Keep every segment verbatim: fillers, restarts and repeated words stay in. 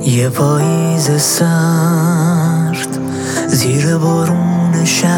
یه پاییز سرد زیر بارون شب،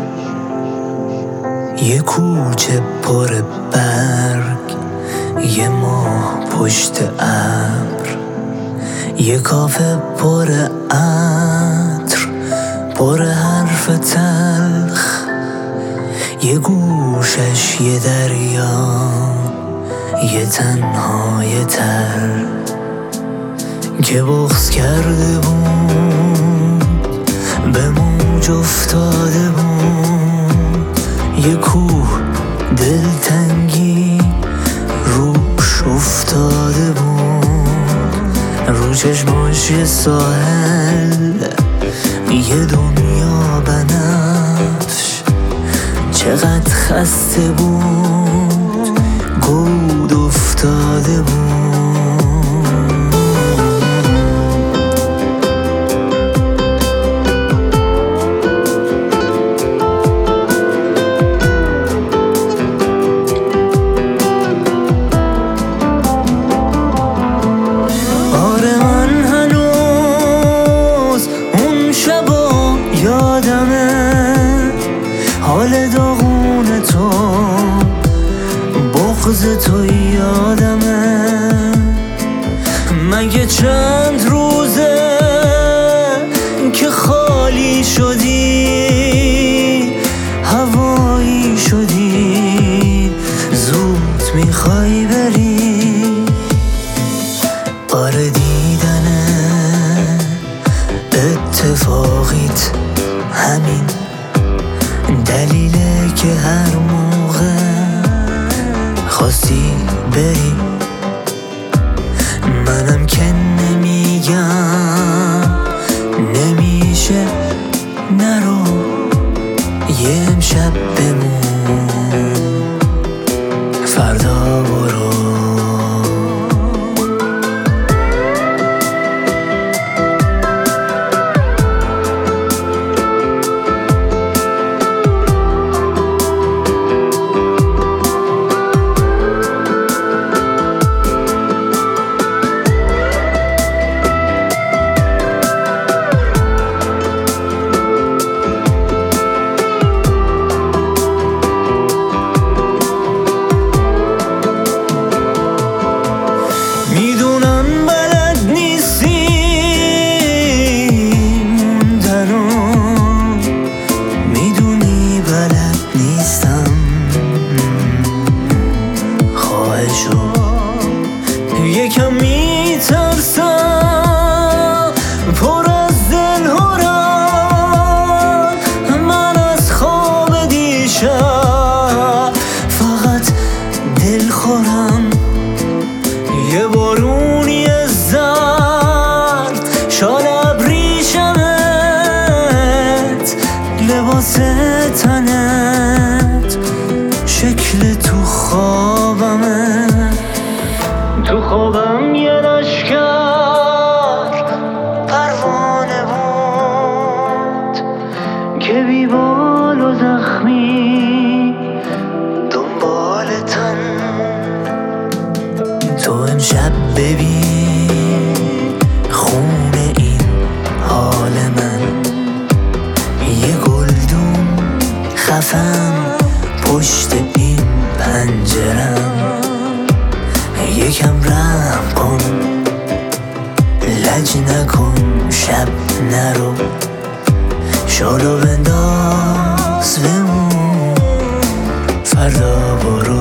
یه کوچه پر برگ، یه ماه پشت ابر، یه کافه پر عطر، پر حرف تلخ، یه گوشش یه دریا، یه تنهای تر که بغض کرده بود، به موج افتاده بود. یه کوه دلتنگی روش افتاده بود، رو چشماش یه ساحل، یه دنیا بنفش. چقدر خسته بود، گود افتاده بود. حال داغون تو، بغض تو یادمه. مگه چند روزه که خالی شدی، هوایی شدی، زود میخوای بری. آره دیدنه اتفاقیت همین دلیله که هر موقع خواستی بری. منم که نمیگم نمیشه نرو، یه امشب بمون فردا برو. میدونم بلد نیستی موندنو، میدونی بلد نیستم خواهشو. یکم میترسم پر از دلهورم، من از خواب دیشب فقط دل خورم. یه بارونی زرد شال ابریشمت، لباس تنت شکل تو خوابمه. تو خوابم یه لشکر پروانه بود که بی بال و زخمی دنبال تن. تو امشب ببین خون این حال من، یه گلدون خفم پشت این پنجرم. یکم رحم کن، لج نکن، شب نرو، شالو بنداز بمون فردا برو.